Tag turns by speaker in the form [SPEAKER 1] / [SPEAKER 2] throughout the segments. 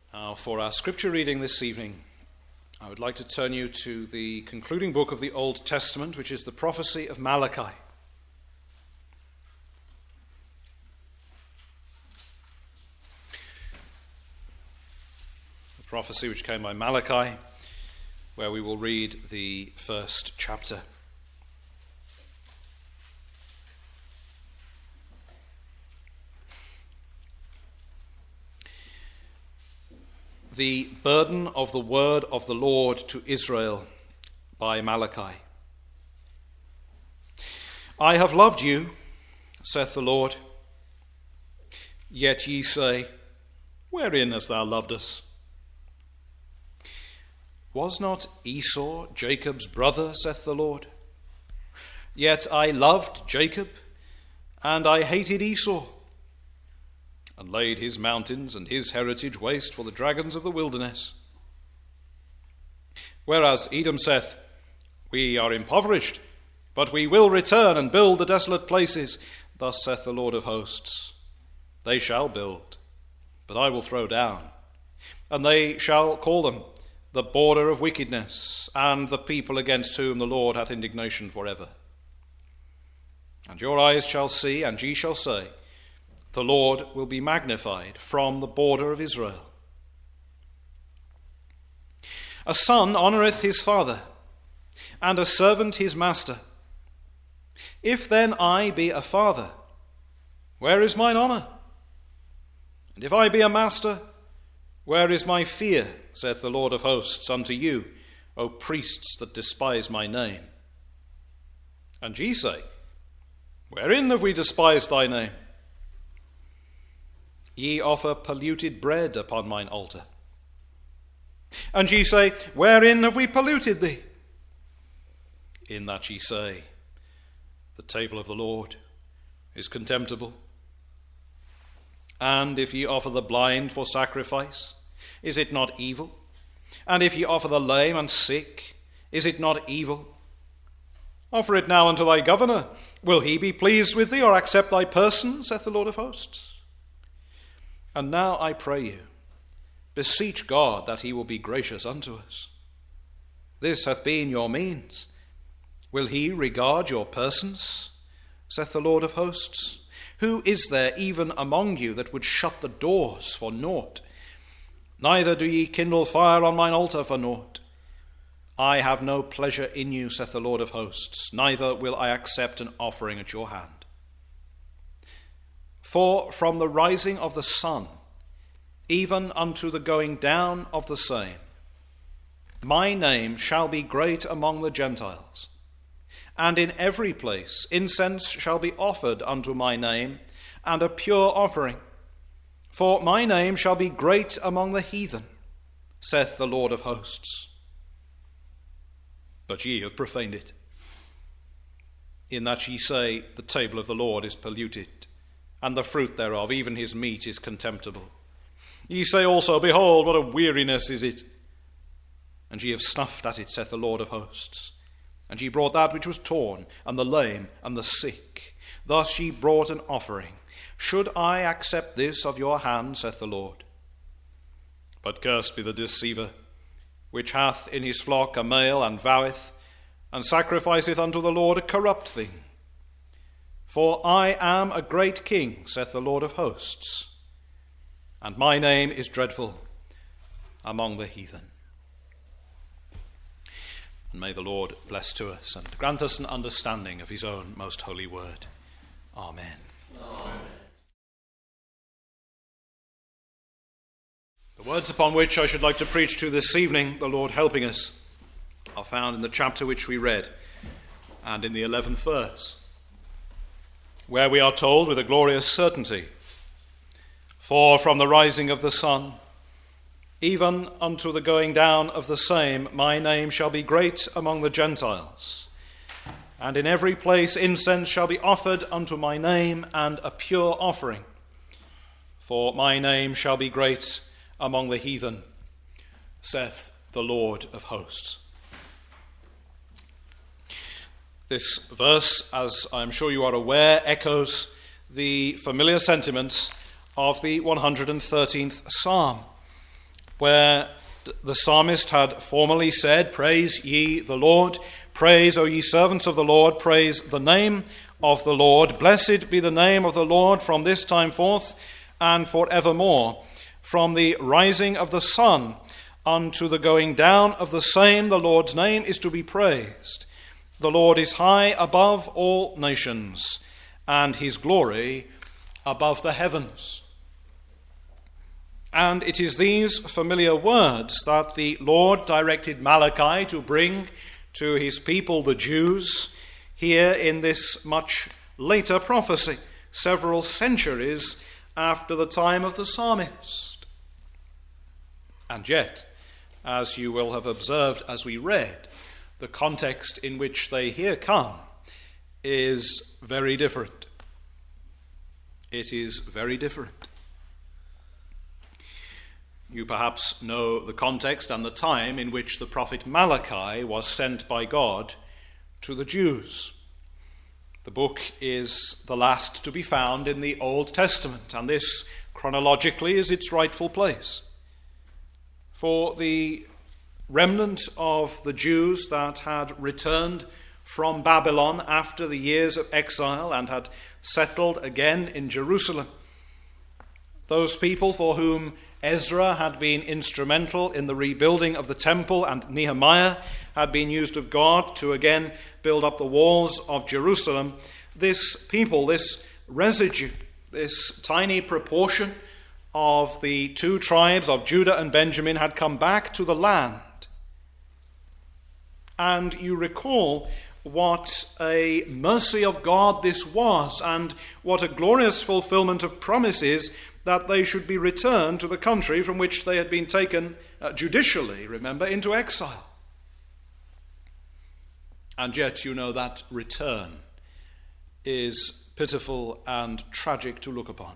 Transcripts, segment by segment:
[SPEAKER 1] Now, for our scripture reading this evening, I would like to turn you to the concluding book of the Old Testament, which is the prophecy of Malachi. The prophecy which came by Malachi, where we will read the first chapter. The burden of the word of the Lord to Israel by Malachi. I have loved you, saith the Lord. Yet ye say, wherein hast thou loved us? Was not Esau Jacob's brother, saith the Lord? Yet I loved Jacob, and I hated Esau, and laid his mountains and his heritage waste for the dragons of the wilderness. Whereas Edom saith, we are impoverished, but we will return and build the desolate places. Thus saith the Lord of hosts, they shall build, but I will throw down, and they shall call them the border of wickedness, and the people against whom the Lord hath indignation forever. And your eyes shall see, and ye shall say, the Lord will be magnified from the border of Israel. A son honoureth his father, and a servant his master. If then I be a father, where is mine honour? And if I be a master, where is my fear, saith the Lord of hosts, unto you, O priests that despise my name? And ye say, wherein have we despised thy name? Ye offer polluted bread upon mine altar. And ye say, wherein have we polluted thee? In that ye say, the table of the Lord is contemptible. And if ye offer the blind for sacrifice, is it not evil? And if ye offer the lame and sick, is it not evil? Offer it now unto thy governor. Will he be pleased with thee, or accept thy person, saith the Lord of hosts? And now I pray you, beseech God that he will be gracious unto us. This hath been your means. Will he regard your persons, saith the Lord of hosts? Who is there even among you that would shut the doors for naught? Neither do ye kindle fire on mine altar for naught. I have no pleasure in you, saith the Lord of hosts, neither will I accept an offering at your hand. For from the rising of the sun, even unto the going down of the same, my name shall be great among the Gentiles. And in every place incense shall be offered unto my name, and a pure offering. For my name shall be great among the heathen, saith the Lord of hosts. But ye have profaned it, in that ye say, the table of the Lord is polluted, and the fruit thereof, even his meat, is contemptible. Ye say also, behold, what a weariness is it! And ye have snuffed at it, saith the Lord of hosts. And ye brought that which was torn, and the lame, and the sick. Thus ye brought an offering. Should I accept this of your hand, saith the Lord? But cursed be the deceiver, which hath in his flock a male, and voweth, and sacrificeth unto the Lord a corrupt thing. For I am a great king, saith the Lord of hosts, and my name is dreadful among the heathen. And may the Lord bless to us and grant us an understanding of his own most holy word. Amen. Amen. The words upon which I should like to preach to this evening, the Lord helping us, are found in the chapter which we read and in the 11th verse, where we are told with a glorious certainty, for from the rising of the sun, even unto the going down of the same, my name shall be great among the Gentiles. And in every place incense shall be offered unto my name, and a pure offering. For my name shall be great among the heathen, saith the Lord of hosts. This verse, as I am sure you are aware, echoes the familiar sentiments of the 113th Psalm. where the psalmist had formerly said, "Praise ye the Lord, praise, O ye servants of the Lord, praise the name of the Lord. Blessed be the name of the Lord from this time forth and forevermore. From the rising of the sun unto the going down of the same, the Lord's name is to be praised. The Lord is high above all nations, and his glory above the heavens." And it is these familiar words that the Lord directed Malachi to bring to his people, the Jews, here in this much later prophecy, several centuries after the time of the psalmist. And yet, as you will have observed as we read, the context in which they here come is very different. It is very different. You perhaps know the context and the time in which the prophet Malachi was sent by God to the Jews. The book is the last to be found in the Old Testament, and this chronologically is its rightful place. For the remnant of the Jews that had returned from Babylon after the years of exile and had settled again in Jerusalem, those people for whom Ezra had been instrumental in the rebuilding of the temple, and Nehemiah had been used of God to again build up the walls of Jerusalem, this people, this residue, this tiny proportion of the two tribes of Judah and Benjamin had come back to the land. And you recall what a mercy of God this was, and what a glorious fulfillment of promises that they should be returned to the country from which they had been taken judicially, remember, into exile. And yet, you know, that return is pitiful and tragic to look upon.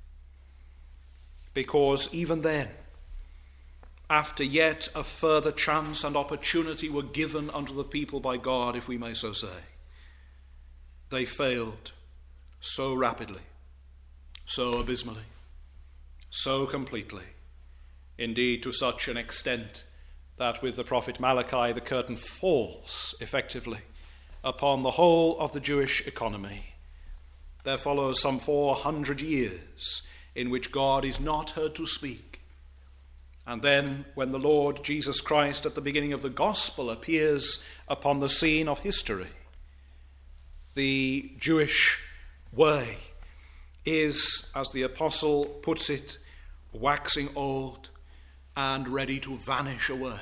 [SPEAKER 1] Because even then, after yet a further chance and opportunity were given unto the people by God, if we may so say, they failed so rapidly, so abysmally, so completely, indeed to such an extent that with the prophet Malachi the curtain falls effectively upon the whole of the Jewish economy. There follows some 400 years in which God is not heard to speak. And then when the Lord Jesus Christ at the beginning of the gospel appears upon the scene of history, the Jewish way is, as the apostle puts it, waxing old and ready to vanish away.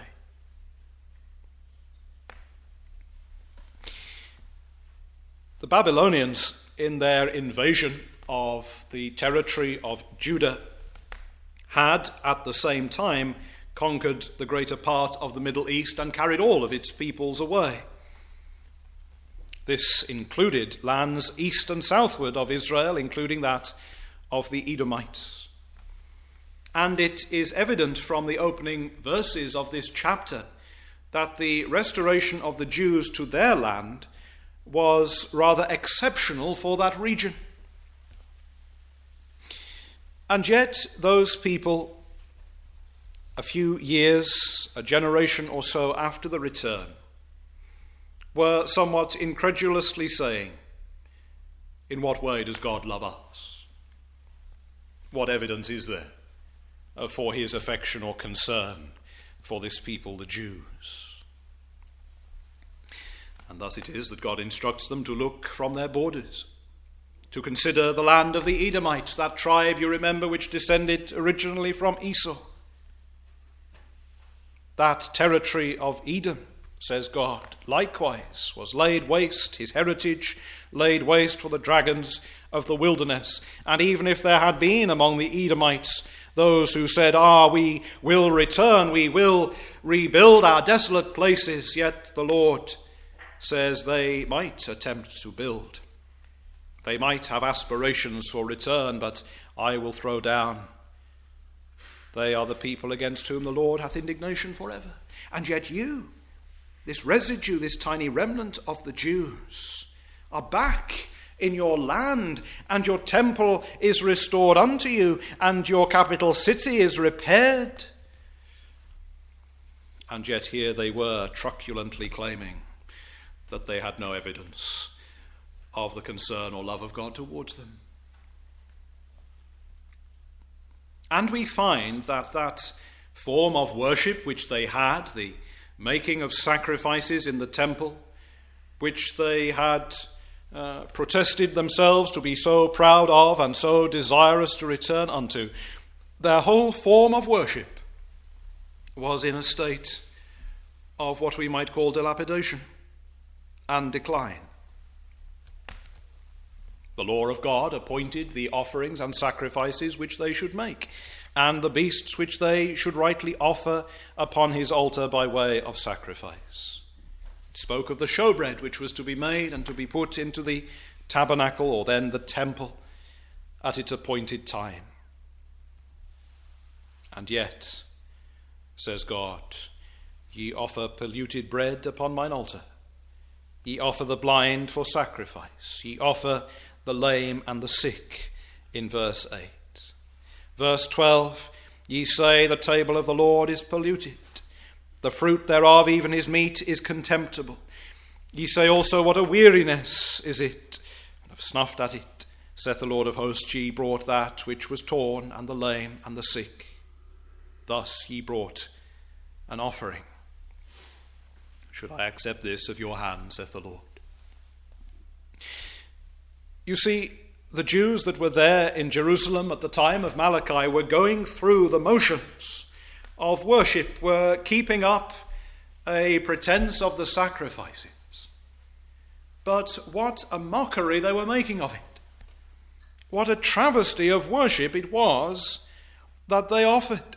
[SPEAKER 1] The Babylonians, in their invasion of the territory of Judah, had at the same time conquered the greater part of the Middle East and carried all of its peoples away. This included lands east and southward of Israel, including that of the Edomites. And it is evident from the opening verses of this chapter that the restoration of the Jews to their land was rather exceptional for that region. And yet those people, a few years, a generation or so after the return, were somewhat incredulously saying, "In what way does God love us? What evidence is there for his affection or concern for this people, the Jews?" And thus it is that God instructs them to look from their borders, to consider the land of the Edomites, that tribe, you remember, which descended originally from Esau. That territory of Edom, says God, likewise was laid waste, his heritage laid waste for the dragons of the wilderness. And even if there had been among the Edomites those who said, we will return, we will rebuild our desolate places, yet the Lord says they might attempt to build. They might have aspirations for return, but I will throw down. They are the people against whom the Lord hath indignation forever. And yet you, this residue, this tiny remnant of the Jews, are back in your land, and your temple is restored unto you, and your capital city is repaired. And yet here they were truculently claiming that they had no evidence of the concern or love of God towards them. And we find that that form of worship which they had, the making of sacrifices in the temple, which they had protested themselves to be so proud of and so desirous to return unto, their whole form of worship was in a state of what we might call dilapidation and decline. The law of God appointed the offerings and sacrifices which they should make, and the beasts which they should rightly offer upon his altar by way of sacrifice. It spoke of the showbread which was to be made and to be put into the tabernacle, or then the temple, at its appointed time. And yet, says God, ye offer polluted bread upon mine altar. Ye offer the blind for sacrifice. Ye offer the lame and the sick, in verse 8. Verse 12, ye say the table of the Lord is polluted. The fruit thereof, even his meat, is contemptible. Ye say also, what a weariness is it, and have snuffed at it, saith the Lord of hosts. Ye brought that which was torn, and the lame, and the sick. Thus ye brought an offering. Should I accept this of your hand, saith the Lord? You see, the Jews that were there in Jerusalem at the time of Malachi were going through the motions of worship, were keeping up a pretense of the sacrifices. But what a mockery they were making of it. What a travesty of worship it was that they offered.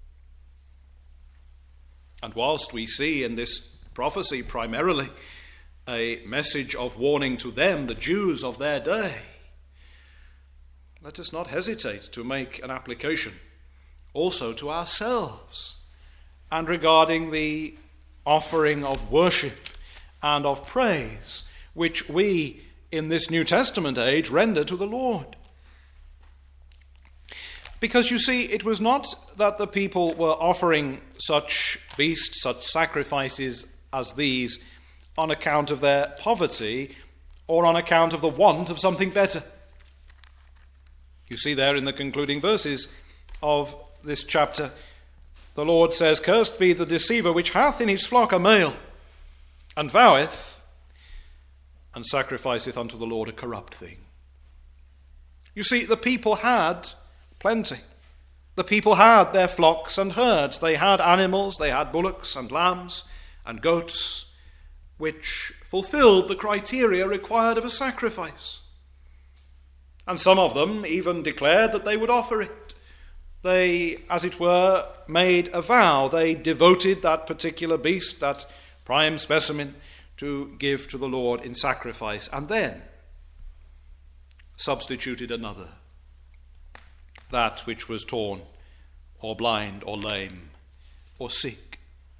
[SPEAKER 1] And whilst we see in this prophecy primarily a message of warning to them, the Jews of their day, let us not hesitate to make an application also to ourselves and regarding the offering of worship and of praise which we in this New Testament age render to the Lord. Because you see, it was not that the people were offering such beasts, such sacrifices as these on account of their poverty or on account of the want of something better. You see there in the concluding verses of this chapter, the Lord says, cursed be the deceiver which hath in his flock a male, and voweth, and sacrificeth unto the Lord a corrupt thing. You see, the people had plenty. The people had their flocks and herds. They had animals, they had bullocks and lambs and goats, which fulfilled the criteria required of a sacrifice. And some of them even declared that they would offer it. They, as it were, made a vow. They devoted that particular beast, that prime specimen, to give to the Lord in sacrifice, and then substituted another, that which was torn, or blind, or lame, or sick.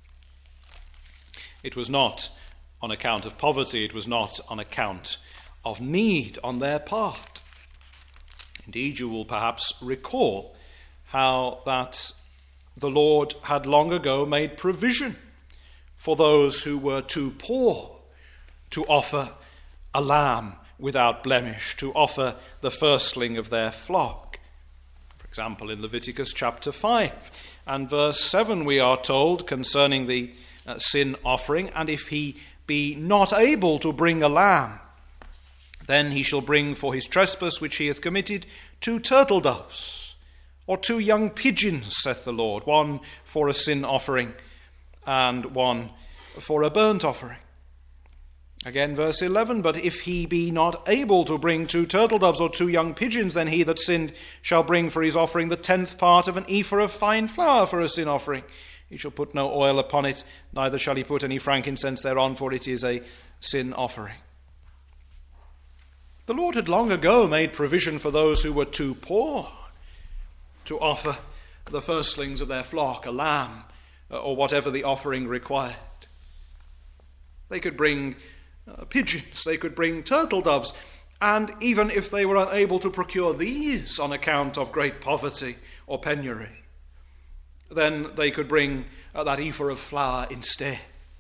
[SPEAKER 1] It was not on account of poverty, it was not on account of need on their part. Indeed, you will perhaps recall how that the Lord had long ago made provision for those who were too poor to offer a lamb without blemish, to offer the firstling of their flock. For example, in Leviticus chapter 5 and verse 7 we are told concerning the sin offering, and if he be not able to bring a lamb, then he shall bring for his trespass which he hath committed 2 turtle doves, or 2 young pigeons, saith the Lord, one for a sin offering and one for a burnt offering. Again, verse 11, but if he be not able to bring 2 turtle doves or 2 young pigeons, then he that sinned shall bring for his offering the 10th part of an ephah of fine flour for a sin offering. He shall put no oil upon it, neither shall he put any frankincense thereon, for it is a sin offering. The Lord had long ago made provision for those who were too poor to offer the firstlings of their flock, a lamb, or whatever the offering required. They could bring pigeons, they could bring turtle doves, and even if they were unable to procure these on account of great poverty or penury, then they could bring that ephah of flour instead.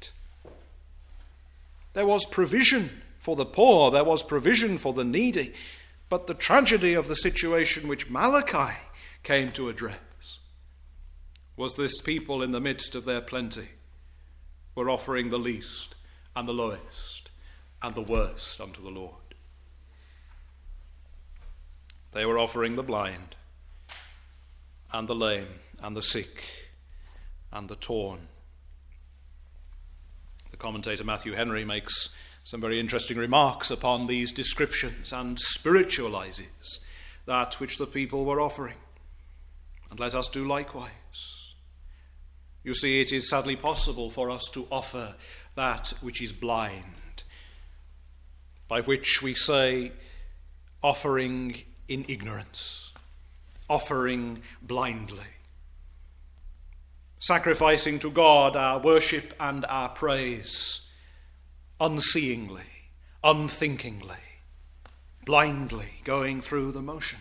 [SPEAKER 1] There was provision for the poor, there was provision for the needy, but the tragedy of the situation which Malachi came to address was this people in the midst of their plenty were offering the least and the lowest and the worst unto the Lord. They were offering the blind and the lame and the sick and the torn. The commentator Matthew Henry makes some very interesting remarks upon these descriptions and spiritualizes that which the people were offering. And let us do likewise. You see, it is sadly possible for us to offer that which is blind, by which we say offering in ignorance, offering blindly, sacrificing to God our worship and our praise unseeingly, unthinkingly, blindly going through the motions.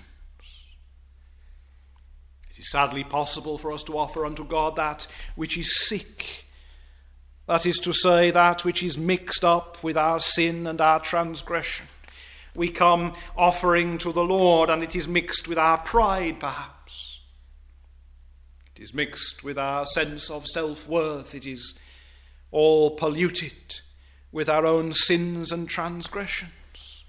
[SPEAKER 1] It is sadly possible for us to offer unto God that which is sick, that is to say, that which is mixed up with our sin and our transgression. We come offering to the Lord, and it is mixed with our pride, perhaps. It is mixed with our sense of self-worth. It is all polluted with our own sins and transgressions.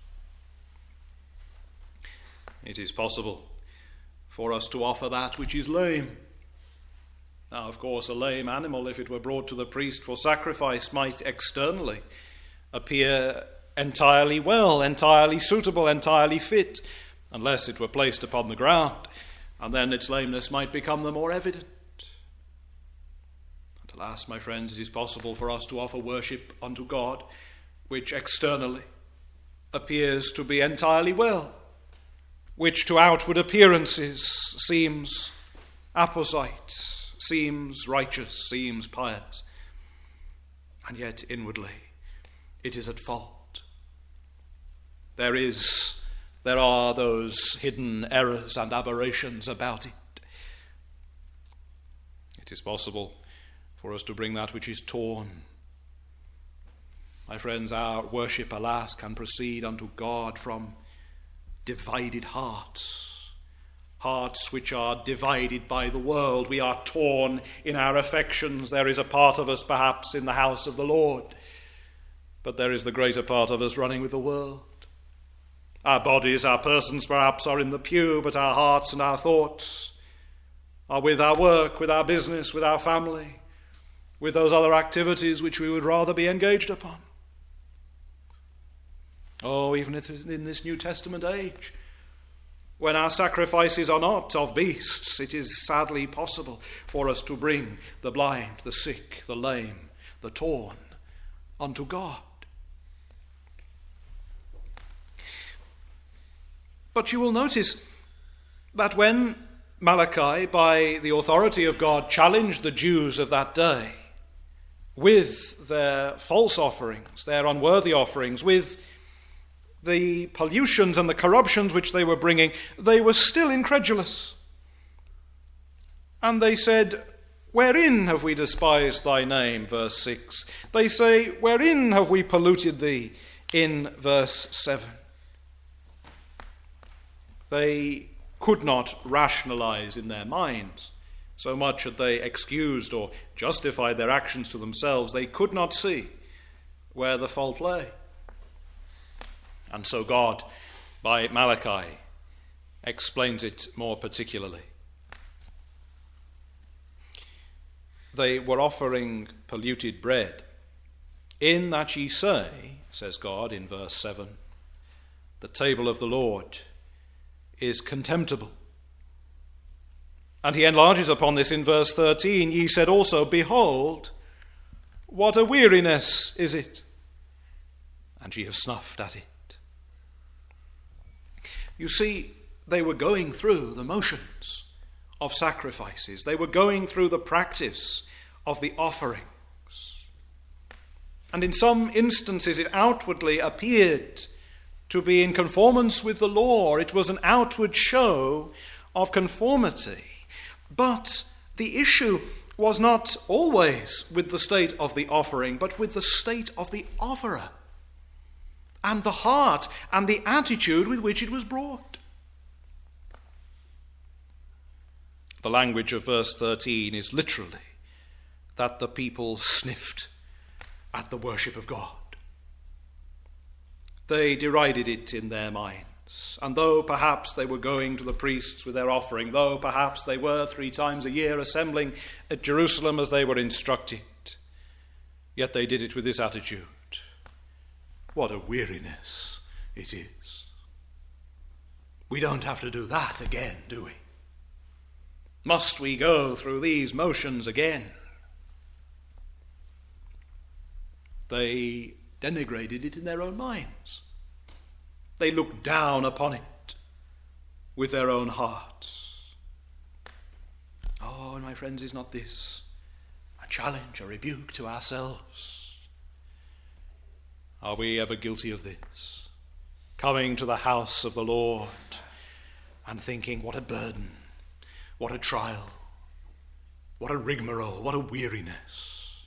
[SPEAKER 1] It is possible for us to offer that which is lame. Now, of course, a lame animal, if it were brought to the priest for sacrifice, might externally appear entirely well, entirely suitable, entirely fit, unless it were placed upon the ground, and then its lameness might become the more evident. And alas, my friends, it is possible for us to offer worship unto God which externally appears to be entirely well, which to outward appearances seems apposite, seems righteous, seems pious, and yet inwardly it is at fault. There are those hidden errors and aberrations about it. It is possible for us to bring that which is torn. My friends, our worship, alas, can proceed unto God from divided hearts, hearts which are divided by the world. We are torn in our affections. There is a part of us perhaps in the house of the Lord, but there is the greater part of us running with the world. Our bodies, our persons perhaps are in the pew, but our hearts and our thoughts are with our work, with our business, with our family, with those other activities which we would rather be engaged upon. Oh, even in this New Testament age, when our sacrifices are not of beasts, it is sadly possible for us to bring the blind, the sick, the lame, the torn unto God. But you will notice that when Malachi, by the authority of God, challenged the Jews of that day with their false offerings, their unworthy offerings, with the pollutions and the corruptions which they were bringing, they were still incredulous. And they said, "Wherein have we despised thy name?" Verse 6. They say, "Wherein have we polluted thee?" In verse 7. They could not rationalize in their minds. So much had they excused or justified their actions to themselves, they could not see where the fault lay. And so God, by Malachi, explains it more particularly. They were offering polluted bread, in that ye say, says God in verse 7, the table of the Lord is contemptible. And he enlarges upon this in verse 13. Ye said also, "Behold, what a weariness is it, and ye have snuffed at it." You see, they were going through the motions of sacrifices. They were going through the practice of the offerings. And in some instances it outwardly appeared to be in conformance with the law. It was an outward show of conformity. But The issue was not always with the state of the offering, but with the state of the offerer, and the heart and the attitude with which it was brought. The language of verse 13 is literally that the people sniffed at the worship of God. They derided it in their minds, and though perhaps they were going to the priests with their offering, though perhaps they were 3 times a year assembling at Jerusalem as they were instructed, yet they did it with this attitude: what a weariness it is. We don't have to do that again, do we? Must we go through these motions again? They denigrated it in their own minds. They looked down upon it with their own hearts. Oh, and my friends, is not this a challenge, a rebuke to ourselves? Are we ever guilty of this? Coming to the house of the Lord and thinking, what a burden, what a trial, what a rigmarole, what a weariness.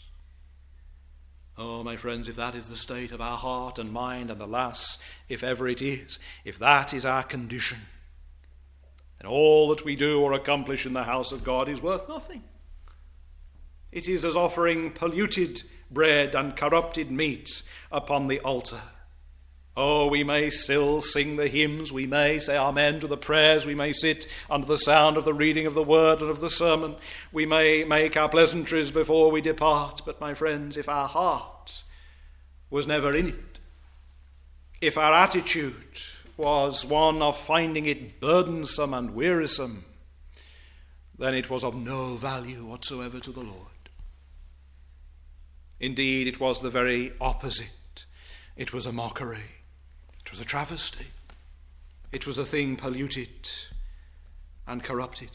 [SPEAKER 1] Oh, my friends, if that is the state of our heart and mind, and alas, if ever it is, if that is our condition, then all that we do or accomplish in the house of God is worth nothing. It is as offering polluted bread and corrupted meat upon the altar. Oh, we may still sing the hymns, we may say amen to the prayers, we may sit under the sound of the reading of the word and of the sermon, we may make our pleasantries before we depart, but my friends, if our heart was never in it, if our attitude was one of finding it burdensome and wearisome, then it was of no value whatsoever to the Lord. Indeed, it was the very opposite. It was a mockery. It was a travesty. It was a thing polluted and corrupted.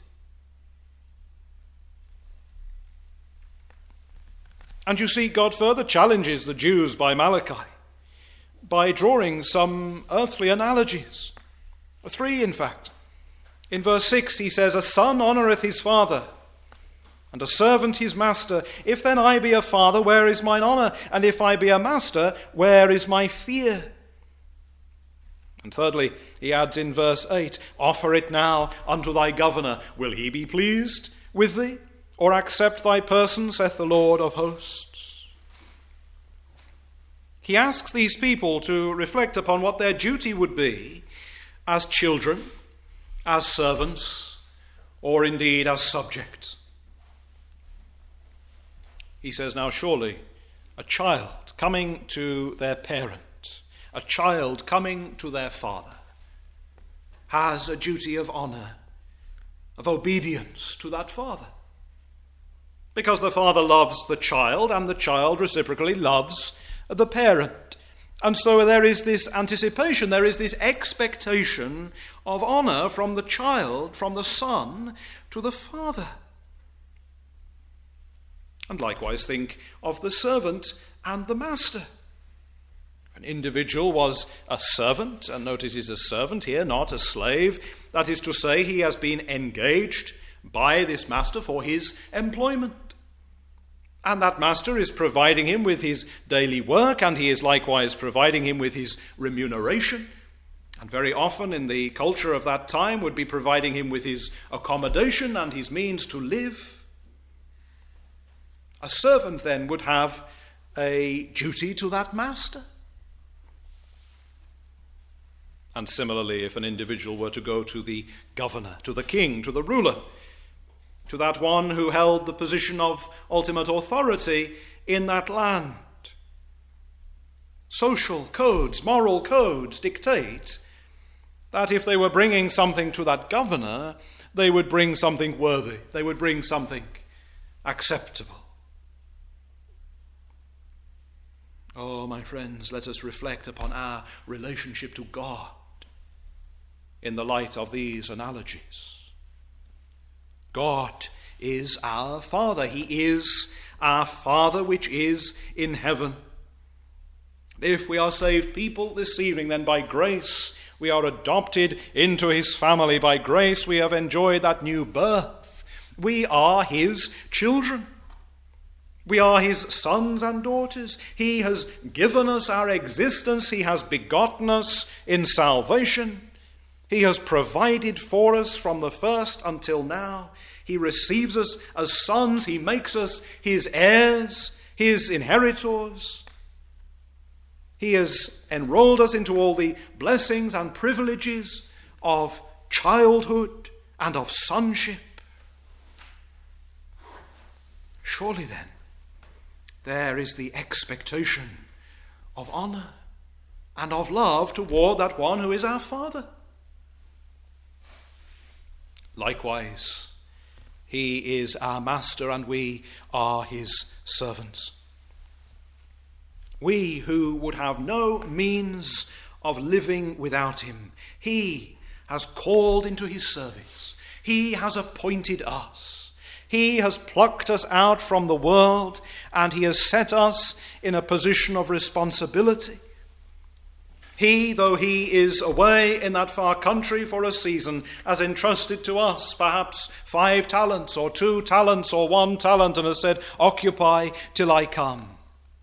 [SPEAKER 1] And you see, God further challenges the Jews by Malachi by drawing some earthly analogies. 3, in fact. In verse 6, he says, "A son honoureth his father, and a servant his master. If then I be a father, where is mine honour? And if I be a master, where is my fear?" And thirdly, he adds in verse 8, "Offer it now unto thy governor. Will he be pleased with thee, or accept thy person, saith the Lord of hosts?" He asks these people to reflect upon what their duty would be as children, as servants, or indeed as subjects. He says, now surely a child coming to their parent, a child coming to their father, has a duty of honour, of obedience to that father. Because the father loves the child, and the child reciprocally loves the parent. And so there is this anticipation, there is this expectation of honour from the child, from the son, to the father. And likewise think of the servant and the master. An individual was a servant, and notice he's a servant here, not a slave. That is to say, he has been engaged by this master for his employment. And that master is providing him with his daily work, and he is likewise providing him with his remuneration. And very often in the culture of that time would be providing him with his accommodation and his means to live. A servant then would have a duty to that master. And similarly, if an individual were to go to the governor, to the king, to the ruler, to that one who held the position of ultimate authority in that land, social codes, moral codes dictate that if they were bringing something to that governor, they would bring something worthy, they would bring something acceptable. Oh, my friends, let us reflect upon our relationship to God in the light of these analogies. God is our Father. He is our Father which is in heaven. If we are saved people this evening, then by grace we are adopted into his family. By grace we have enjoyed that new birth We are his children. We are his sons and daughters. He has given us our existence. He has begotten us in salvation. He has provided for us from the first until now. He receives us as sons. He makes us his heirs, his inheritors. He has enrolled us into all the blessings and privileges of childhood and of sonship. Surely then, there is the expectation of honor and of love toward that one who is our Father. Likewise, he is our master and we are his servants. We who would have no means of living without him, he has called into his service. He has appointed us. He has plucked us out from the world and he has set us in a position of responsibility. He, though he is away in that far country for a season, has entrusted to us perhaps 5 talents or 2 talents or 1 talent and has said, "Occupy till I come."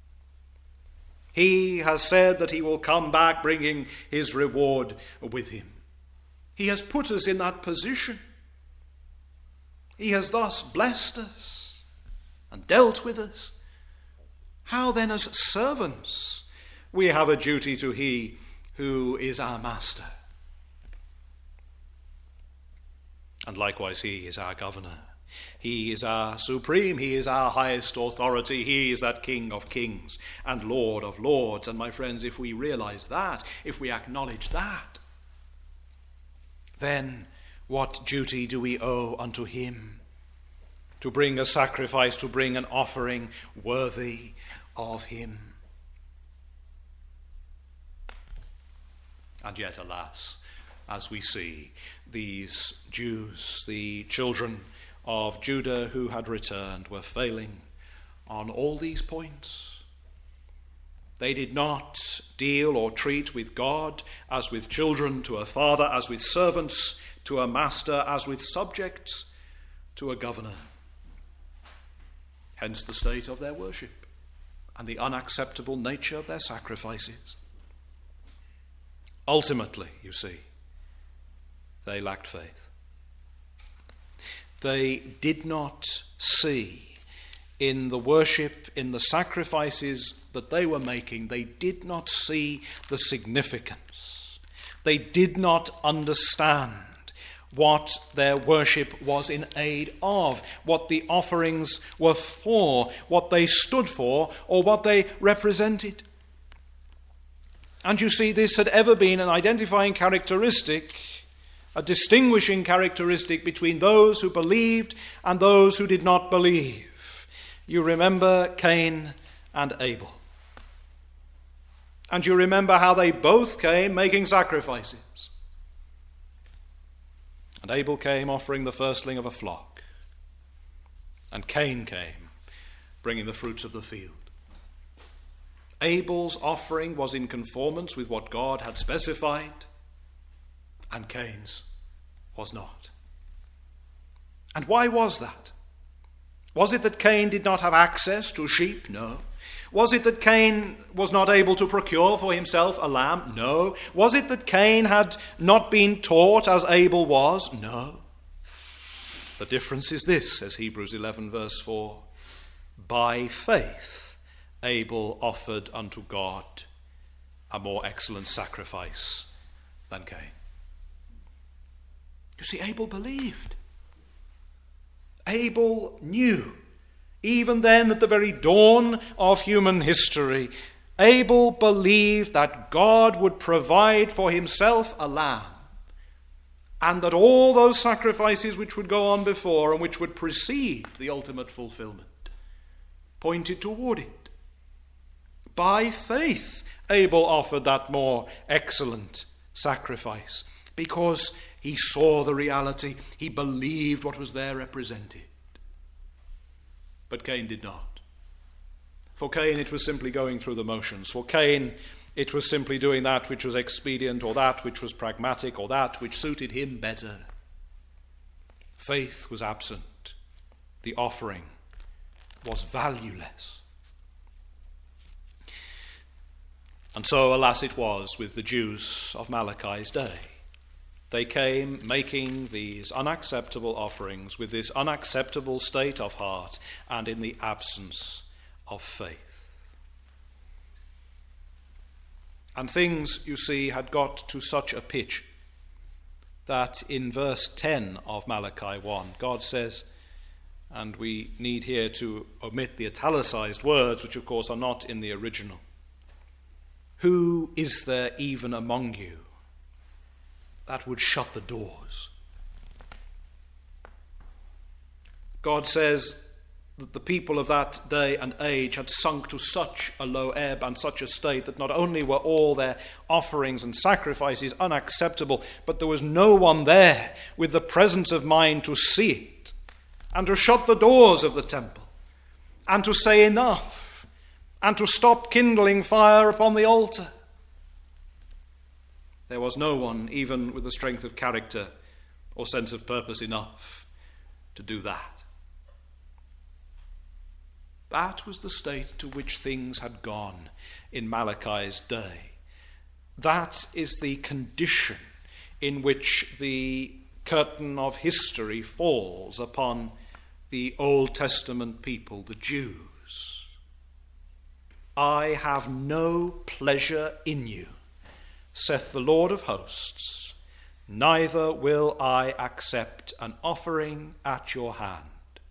[SPEAKER 1] He has said that he will come back bringing his reward with him. He has put us in that position. He has thus blessed us and dealt with us. How then, as servants, we have a duty to he who is our master. And likewise, he is our governor. He is our supreme. He is our highest authority. He is that King of kings and Lord of lords. And my friends, if we realize that, if we acknowledge that, then what duty do we owe unto him? To bring a sacrifice, to bring an offering worthy of him. And yet, alas, as we see, these Jews, the children of Judah who had returned, were failing on all these points. They did not deal or treat with God as with children to a father, as with servants to a master, as with subjects to a governor. Hence the state of their worship and the unacceptable nature of their sacrifices. Ultimately, you see, they lacked faith. They did not see in the worship, in the sacrifices that they were making, they did not see the significance. They did not understand what their worship was in aid of, what the offerings were for, what they stood for, or what they represented. And you see, this had ever been an identifying characteristic, a distinguishing characteristic between those who believed and those who did not believe. You remember Cain and Abel. And you remember how they both came making sacrifices. And Abel came offering the firstling of a flock. And Cain came bringing the fruits of the field. Abel's offering was in conformance with what God had specified, and Cain's was not. And why was that? Was it that Cain did not have access to sheep? No. Was it that Cain was not able to procure for himself a lamb? No. Was it that Cain had not been taught as Abel was? No. The difference is this, says Hebrews 11 verse 4. By faith Abel offered unto God a more excellent sacrifice than Cain. You see, Abel believed. Abel knew. Even then, at the very dawn of human history, Abel believed that God would provide for himself a lamb, and that all those sacrifices which would go on before and which would precede the ultimate fulfillment pointed toward it. By faith, Abel offered that more excellent sacrifice because he saw the reality. He believed what was there represented. But Cain did not. For Cain, it was simply going through the motions. For Cain, it was simply doing that which was expedient, or that which was pragmatic, or that which suited him better. Faith was absent. the offering was valueless. And so, alas, it was with the Jews of Malachi's day. They came making these unacceptable offerings with this unacceptable state of heart and in the absence of faith. And things, you see, had got to such a pitch that in verse 10 of Malachi 1, God says, and we need here to omit the italicized words, which of course are not in the original, "Who is there even among you that would shut the doors?" God says that the people of that day and age had sunk to such a low ebb and such a state that not only were all their offerings and sacrifices unacceptable, but there was no one there with the presence of mind to see it and to shut the doors of the temple and to say enough and to stop kindling fire upon the altar. There was no one, even with the strength of character or sense of purpose enough, to do that. That was the state to which things had gone in Malachi's day. That is the condition in which the curtain of history falls upon the Old Testament people, the Jews. "I have no pleasure in you, saith the Lord of hosts, neither will I accept an offering at your hand."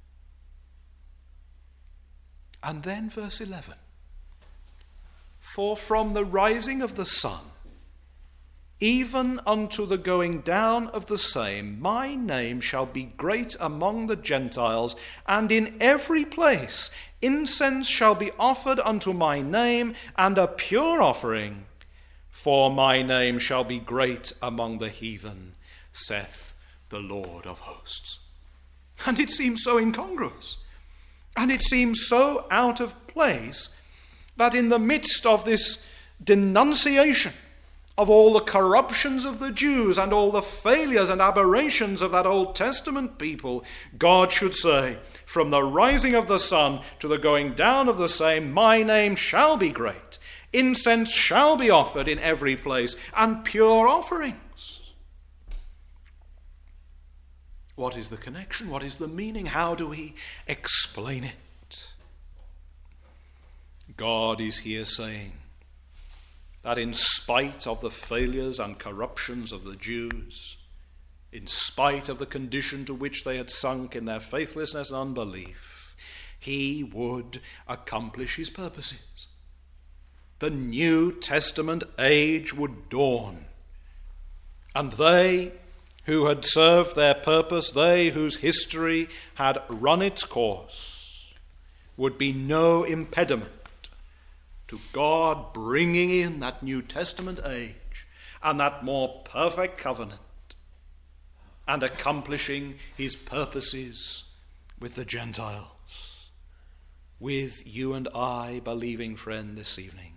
[SPEAKER 1] And then verse 11, "For from the rising of the sun, even unto the going down of the same, my name shall be great among the Gentiles, and in every place incense shall be offered unto my name, and a pure offering, for my name shall be great among the heathen, saith the Lord of hosts." And it seems so incongruous. And it seems so out of place that in the midst of this denunciation of all the corruptions of the Jews and all the failures and aberrations of that Old Testament people, God should say, "From the rising of the sun to the going down of the same, my name shall be great. Incense shall be offered in every place, and pure offerings." What is the connection? What is the meaning? How do we explain it? God is here saying that in spite of the failures and corruptions of the Jews, in spite of the condition to which they had sunk in their faithlessness and unbelief, he would accomplish his purposes. The New Testament age would dawn, and they who had served their purpose, they whose history had run its course, would be no impediment to God bringing in that New Testament age and that more perfect covenant and accomplishing his purposes with the Gentiles, with you and I, believing friend, this evening.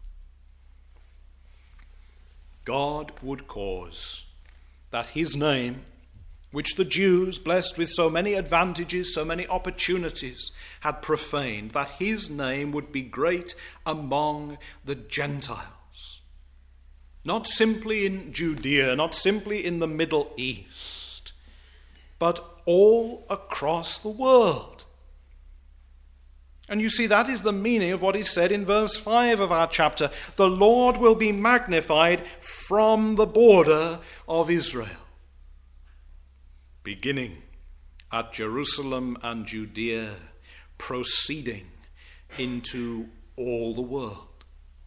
[SPEAKER 1] God would cause that his name, which the Jews, blessed with so many advantages, so many opportunities, had profaned, that his name would be great among the Gentiles. Not simply in Judea, not simply in the Middle East, but all across the world. And you see, that is the meaning of what is said in verse 5 of our chapter. "The Lord will be magnified from the border of Israel." Beginning at Jerusalem and Judea, proceeding into all the world.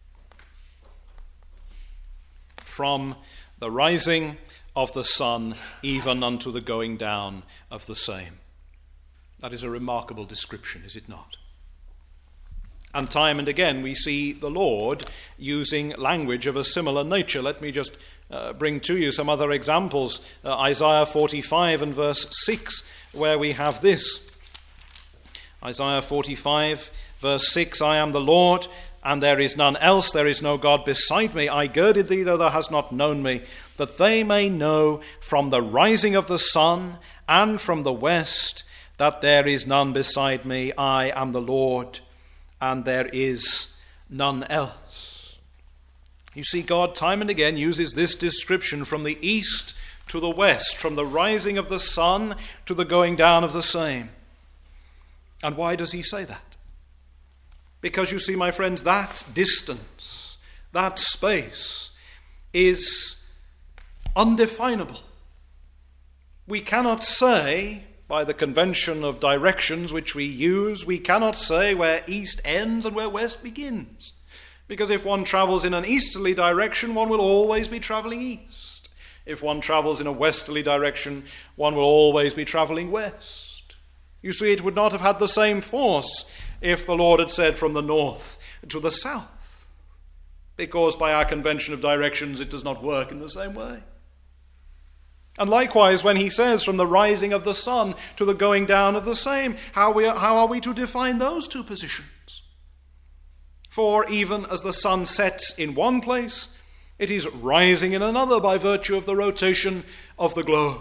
[SPEAKER 1] From the rising of the sun, even unto the going down of the same. That is a remarkable description, is it not? And time and again we see the Lord using language of a similar nature. Let me just bring to you some other examples. Isaiah 45 and verse 6, where we have this. Isaiah 45 verse 6, "I am the Lord, and there is none else. There is no God beside me. I girded thee, though thou hast not known me, that they may know from the rising of the sun and from the west that there is none beside me. I am the Lord, and there is none else. You see, God time and again uses this description from the east to the west, from the rising of the sun to the going down of the same. And why does he say that? Because you see, my friends, that distance, that space is undefinable. We cannot say, by the convention of directions which we use, we cannot say where east ends and where west begins. Because if one travels in an easterly direction, one will always be traveling east. If one travels in a westerly direction, one will always be traveling west. You see, it would not have had the same force if the Lord had said from the north to the south, because by our convention of directions it does not work in the same way. And likewise, when he says from the rising of the sun to the going down of the same, how are we to define those two positions? For even as the sun sets in one place, it is rising in another by virtue of the rotation of the globe.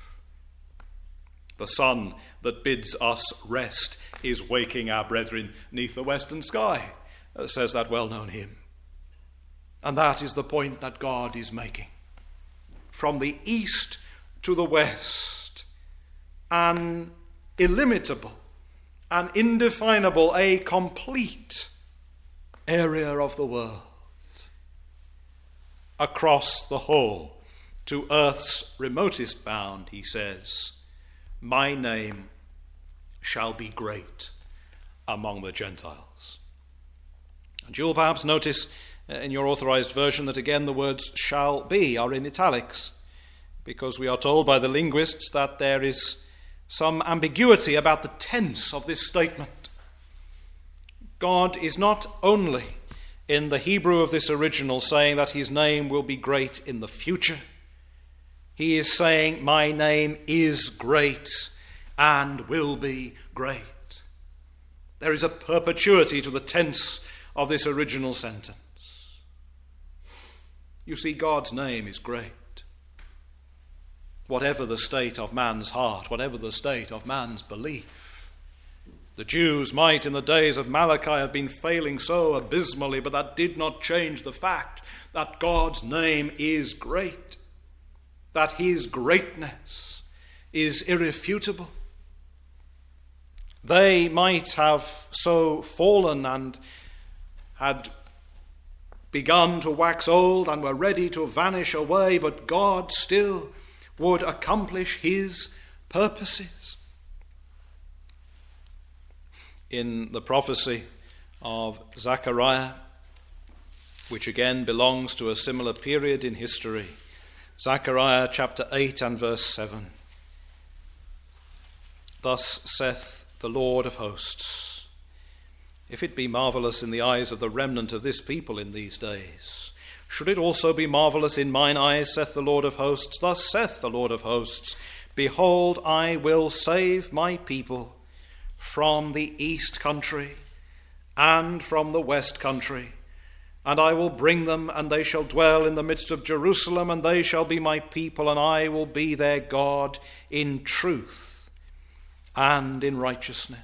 [SPEAKER 1] The sun that bids us rest is waking our brethren neath the western sky, says that well-known hymn. And that is the point that God is making. From the east to the west, an illimitable, an indefinable, a complete area of the world. Across the whole, to earth's remotest bound, he says, my name shall be great among the Gentiles. And you'll perhaps notice in your authorized version that again the words shall be are in italics, because we are told by the linguists that there is some ambiguity about the tense of this statement. God is not only in the Hebrew of this original saying that his name will be great in the future. He is saying, my name is great and will be great. There is a perpetuity to the tense of this original sentence. You see, God's name is great. Whatever the state of man's heart, whatever the state of man's belief. The Jews might in the days of Malachi have been failing so abysmally, but that did not change the fact that God's name is great, that his greatness is irrefutable. They might have so fallen and had begun to wax old and were ready to vanish away, but God still would accomplish his purposes. In the prophecy of Zechariah, which again belongs to a similar period in history, Zechariah chapter 8 and verse 7. Thus saith the Lord of hosts, if it be marvelous in the eyes of the remnant of this people in these days, should it also be marvelous in mine eyes, saith the Lord of hosts? Thus saith the Lord of hosts, behold, I will save my people from the east country and from the west country, and I will bring them, and they shall dwell in the midst of Jerusalem, and they shall be my people, and I will be their God in truth and in righteousness.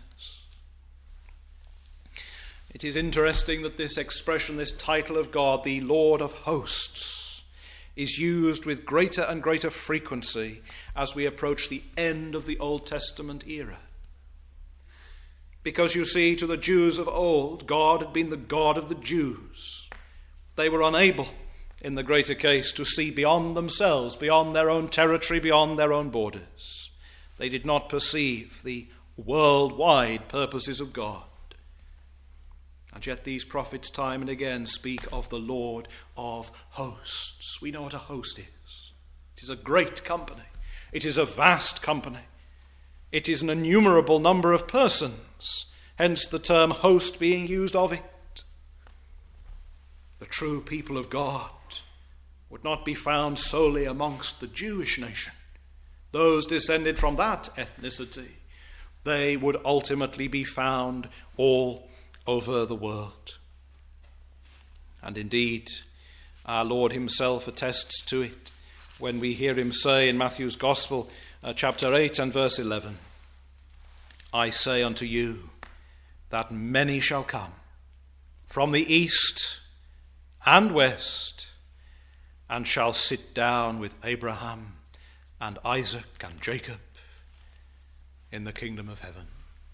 [SPEAKER 1] It is interesting that this expression, this title of God, the Lord of hosts, is used with greater and greater frequency as we approach the end of the Old Testament era. Because you see, to the Jews of old, God had been the God of the Jews. They were unable, in the greater case, to see beyond themselves, beyond their own territory, beyond their own borders. They did not perceive the worldwide purposes of God. And yet these prophets time and again speak of the Lord of hosts. We know what a host is. It is a great company. It is a vast company. It is an innumerable number of persons, hence the term host being used of it. The true people of God would not be found solely amongst the Jewish nation. Those descended from that ethnicity, they would ultimately be found all over the world. And indeed, our Lord himself attests to it when we hear him say in Matthew's Gospel, chapter 8 and verse 11, I say unto you, that many shall come from the east and west, and shall sit down with Abraham and Isaac and Jacob in the kingdom of heaven.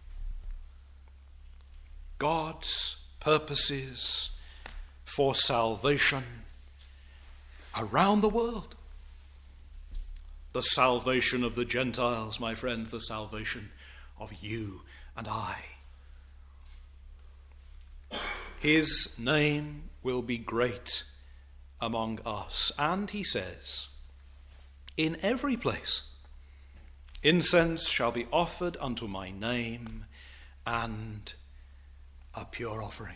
[SPEAKER 1] God's purposes for salvation around the world. The salvation of the Gentiles, my friends, the salvation of you and I. His name will be great among us. And he says, in every place incense shall be offered unto my name, and a pure offering.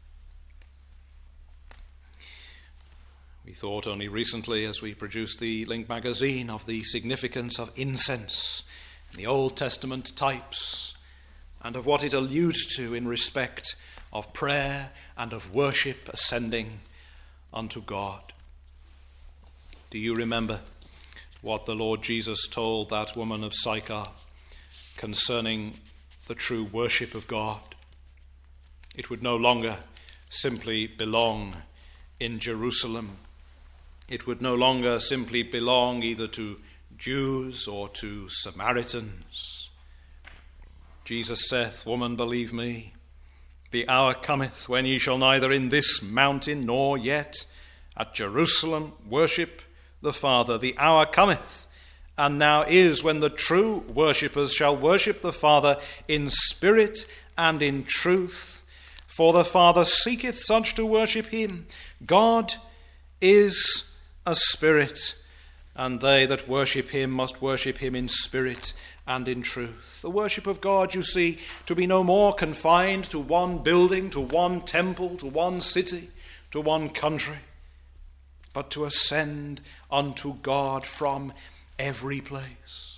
[SPEAKER 1] We thought only recently, as we produced the Link magazine, of the significance of incense in the Old Testament types, and of what it alludes to in respect of prayer and of worship ascending unto God. Do you remember what the Lord Jesus told that woman of Sychar concerning the true worship of God? It would no longer simply belong in Jerusalem. It would no longer simply belong either to Jews or to Samaritans. Jesus saith, Woman, believe me, the hour cometh when ye shall neither in this mountain nor yet at Jerusalem worship the Father. The hour cometh, and now is, when the true worshippers shall worship the Father in spirit and in truth. For the Father seeketh such to worship him. God is a spirit, and they that worship him must worship him in spirit and in truth. The worship of God, you see, to be no more confined to one building, to one temple, to one city, to one country, but to ascend unto God from every place.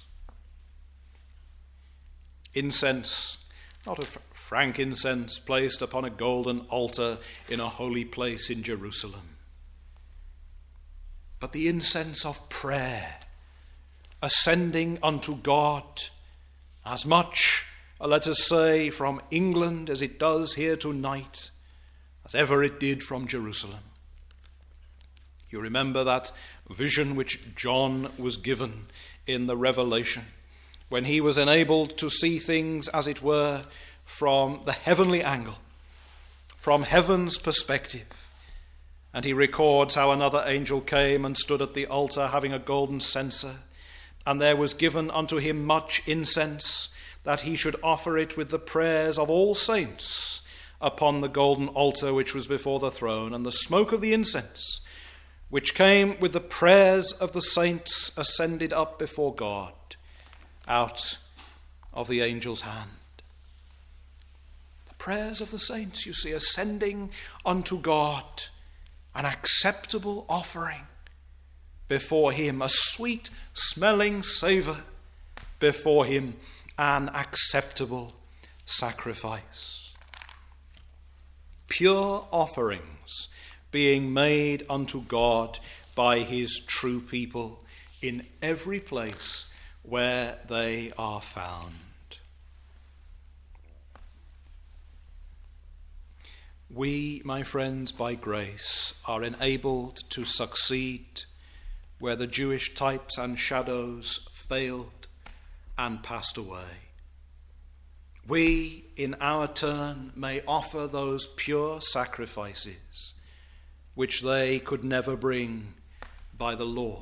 [SPEAKER 1] Incense, not a frankincense placed upon a golden altar in a holy place in Jerusalem, but the incense of prayer, ascending unto God, as much, let us say, from England as it does here tonight, as ever it did from Jerusalem. You remember that vision which John was given in the Revelation, when he was enabled to see things, as it were, from the heavenly angle, from heaven's perspective. And he records how another angel came and stood at the altar having a golden censer, and there was given unto him much incense, that he should offer it with the prayers of all saints upon the golden altar which was before the throne. And the smoke of the incense, which came with the prayers of the saints, ascended up before God out of the angel's hand. The prayers of the saints, you see, ascending unto God, an acceptable offering before him, a sweet-smelling savour before him, an acceptable sacrifice. Pure offerings being made unto God by his true people in every place where they are found. We, my friends, by grace are enabled to succeed where the Jewish types and shadows failed and passed away. We, in our turn, may offer those pure sacrifices which they could never bring by the law.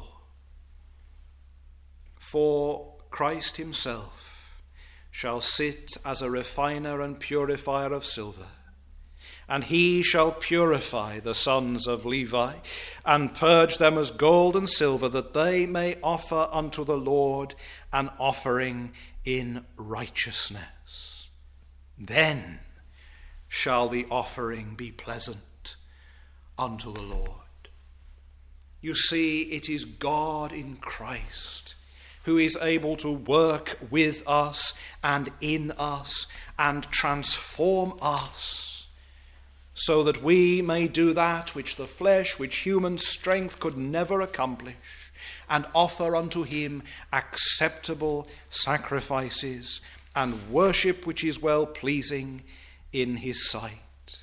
[SPEAKER 1] For Christ himself shall sit as a refiner and purifier of silver, and he shall purify the sons of Levi, and purge them as gold and silver, that they may offer unto the Lord an offering in righteousness. Then shall the offering be pleasant unto the Lord. You see, it is God in Christ who is able to work with us and in us and transform us, so that we may do that which the flesh, which human strength could never accomplish, and offer unto him acceptable sacrifices and worship which is well-pleasing in his sight.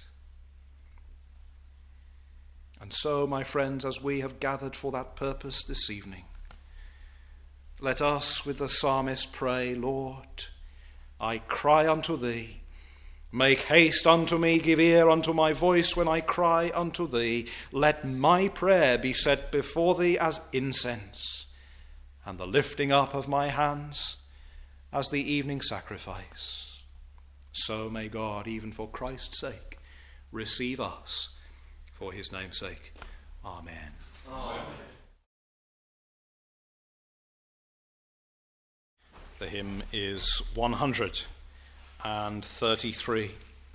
[SPEAKER 1] And so, my friends, as we have gathered for that purpose this evening, let us with the psalmist pray, Lord, I cry unto thee. Make haste unto me, give ear unto my voice when I cry unto thee. Let my prayer be set before thee as incense, and the lifting up of my hands as the evening sacrifice. So may God, even for Christ's sake, receive us for his name's sake. Amen.
[SPEAKER 2] Amen.
[SPEAKER 1] The hymn is 133.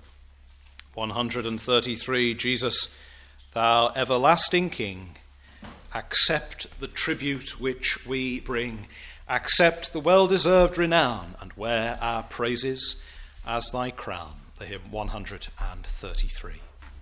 [SPEAKER 1] 133, Jesus, thou everlasting King, accept the tribute which we bring. Accept the well-deserved renown, and wear our praises as thy crown. The hymn 133.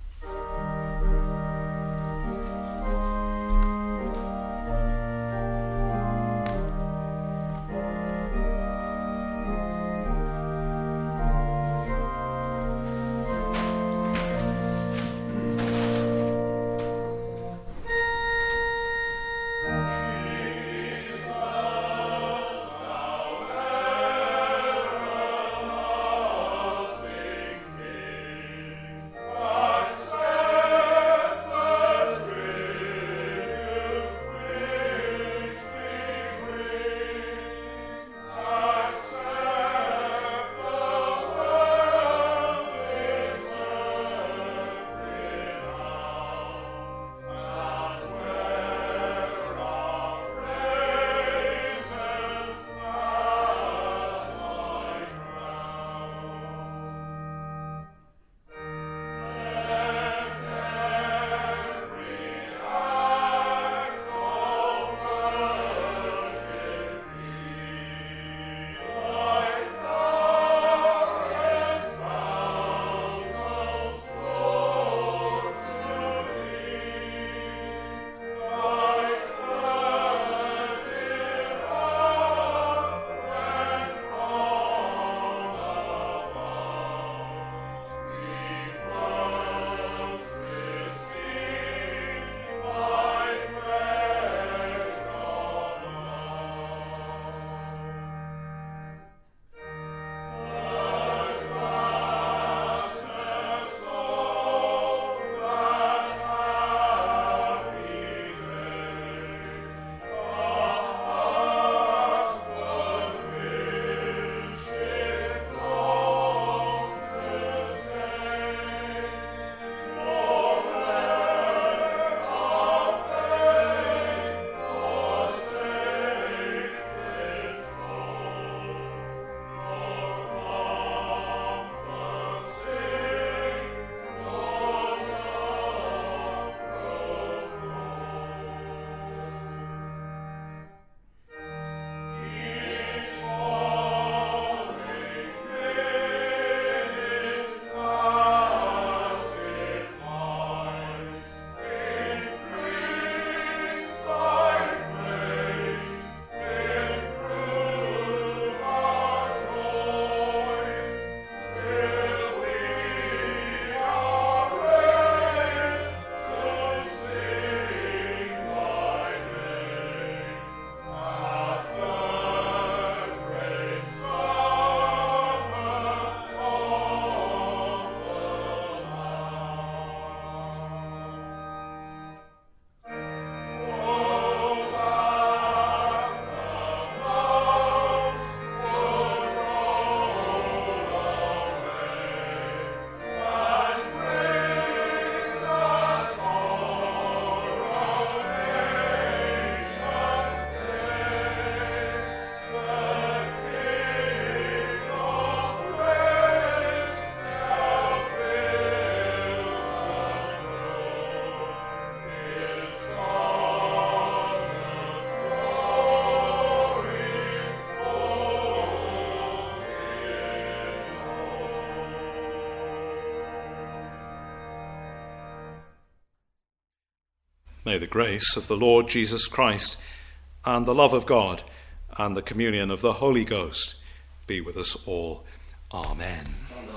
[SPEAKER 1] May the grace of the Lord Jesus Christ and the love of God and the communion of the Holy Ghost be with us all. Amen.
[SPEAKER 2] Amen.